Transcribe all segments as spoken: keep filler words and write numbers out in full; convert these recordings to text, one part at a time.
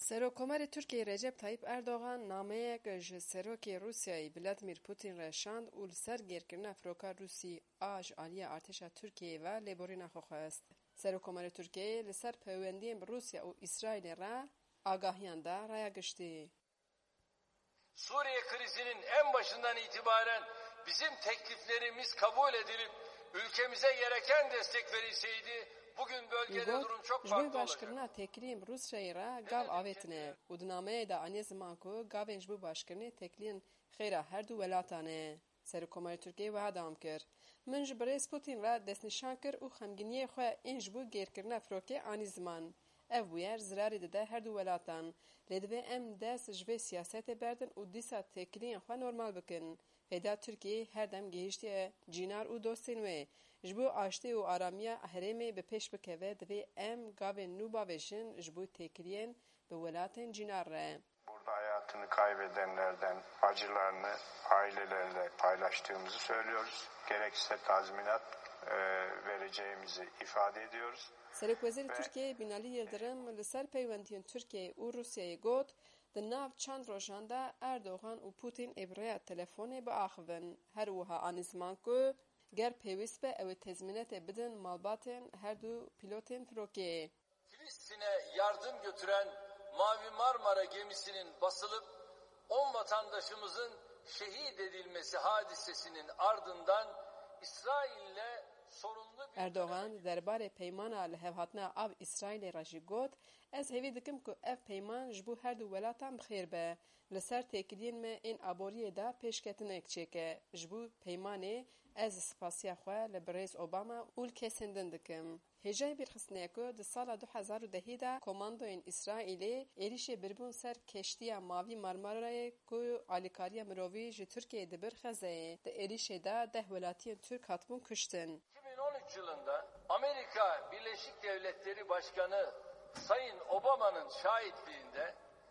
Serokkomarê Tirkiyeyê Recep Tayyip Erdogan nameyek ji Serokê Rûsyayê Vladimir Putin re şand û li ser gêrkirina firoka Rûsî a ji aliya artêşa Tirkiyeyê ve lêborîna xwe xwest. Serokkomarê Tirkiyeyê li ser peywendiyên bi Rûsya û İsraîlê re agahiyan da raya giştî. Suriye krizinin en başından itibaren bizim tekliflerimiz kabul edilip ülkemize gereken destek verilseydi bugün bölgede durum çok farklı olacaktı. Başkirina tekliyên Rûsyayê re gav avêtine û di nameyê de anî ziman ku gavên ji bo başkirinê tekliyên xêra her du welatan e. Serokkomarê Tirkiyeyê wiha dawam kir. Min ji birêz Putin re destnîşan kir û xemgîniyê xwe ên ji bo gêrkirina firokê anî ziman. Ev bûyer zirarê dide her du welatan. Lê divê em dest ji vê siyasetê berdin û dîsa tekliyên xwe normal bikin. Hêda Tirkiyeyê her dem gihîştiye cînar û dostên wê. Ji bo aştî û aramiya herêmê bi pêş bikeve divê em gavên nû bavêjin ji bo tekliyên bi welatên cînar re. Burada hayatını kaybedenlerden acılarını ailelerle paylaştığımızı söylüyoruz. Gerekirse tazminat e, vereceğimizi ifade ediyoruz. Serokwezîrê Tirkiyeyê Binalî Yıldırım li ser peywendiyên Tirkiye û Rûsyayê got di nav çend rojan de Erdogan û Putin ê bi rêya telefonê biaxivin. Her wiha anî ziman ku ger pêwîst be ew ê tezmînetê bidin malbatên her du pilotên firokê. Filistin'e yardım götüren Mavi Marmara gemisinin basılıp on vatandaşımızın şehit edilmesi hadisesinin ardından İsrail'le sorunlu bir... Erdogan derbarê peymana li hevhatina av İsraîlê re jî got, ez hêvî dikim ku ev peyman ji bo her du welatan bixêr be. Li ser têkiliyên me ên aboriyê de pêşketinek çêke. Ji bo peymanê ez spasiya xwe li birêz Obama û li kesên din dikim. Hêjayê bîrxistnê ku di sala du hezar û dehê de komandoyên İsraîlê êrişê birbûn ser keştiya Mavî Marmarayê ku alîkariya mirovî ji Tirkiyeyê dibir Xezeyê. Di êrişê de deh welatiyên Türk hatibûn kuştin. iki bin on üç yılında Amerika Birleşik Devletleri Başkanı Sayın Obama'nın şahitliğinde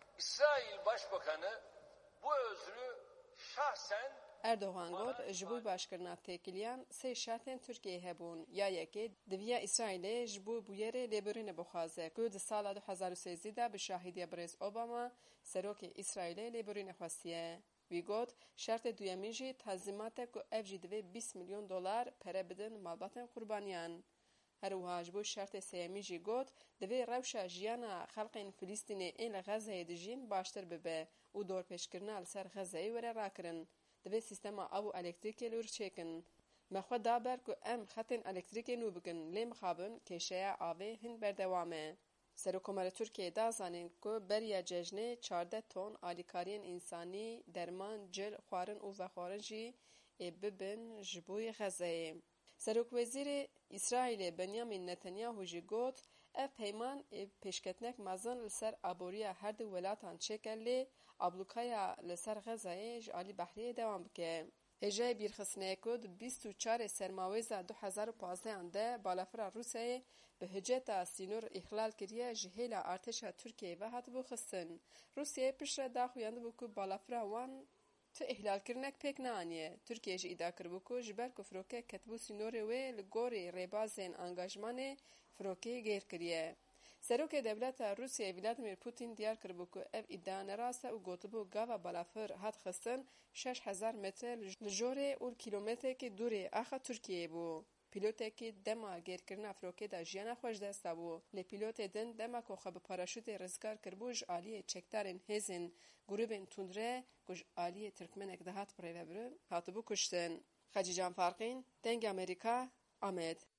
İsrail Başbakanı bu özrü şahsen Erdogan got ji bo başkirina têkiliyan sê şertên Tirkiyeyê hebûn. Ya yekê diviya İsraîlê ji bo bûyerê lêborînê bixwaze ku di sala du hezar û sêzdî de bi şahidiya birêz Obama serokê İsraîlê lêborînê xwestiye. Wî got şertê duyemîn jî tezîmat ku ev jî divê bîst milyon dolar pere bidin malbatên qurbaniyan. Her wiha ji bo şertê sêyemîn jî got divê rewşa jiyana xelkên Filîstînê ên li Xezeyê dijîn baştir bibe û dorpêşkirina li ser Xezeyê were rakirin. Divê sîstema av û elektrîkê li wir çêkin. Me xwe daber ku em xetên elektrîkê nû bikin lê mixabin kêşeya avê hin berdewam e. Serokkomarê Tirkiyeyê da zanîn ku beriya cejnê çardeh ton alîkariyên însanî, derman, cil, xwarin û vexwarin jî ê bibin ji bo Xezeyê. Serokwezîrê İsraîlê Benyamin Netanyahu jî got ev peyman ê pêşketinek mezin li ser aboriya her du welatan çêke lê ablûkaya li ser Xezeyê ji alî Behriyê dewam bike. Hêjayê bîrxistneyê ku di bîst û çarê sermawêza du hezar û panzdehan de balafira Rûsyayê bi hiceta sînor îhlal kiriye ji hêla artêşa Tirkiyeyê ve hatibû xistin. Rûsyayê pişt re daxuyandibû ku balafira wan tu ihlalkirinek pêk neaniye. Tirkiye jî îdia kiribû ku ji ber ku firokê ketibû sînorê wê li gorî rêbazên angajmanê firokê gêr kiriye. Serokê Devleta Rûsyayê Vladimir Putin diyar kiribû ku ev îdia nerast e û gotibû gava balafir hat xistin şeş hezar metre li jorê û kîlometrekî dûrê axa Tirkiyeyê bû. Pîlotekî dema gêrkirina firokê de jiyana xwe ji dest dabû. Lê pîlotê din dema ku xwe bi paraşûtê rizgar kiribû ji aliyê çekdarên hêzên grûpên tundre ku ji aliyê Tirkmenek de hat birêvebirin hatibû kuştin. Xecî Canfarqîn, Dengê Amerîka, Amed.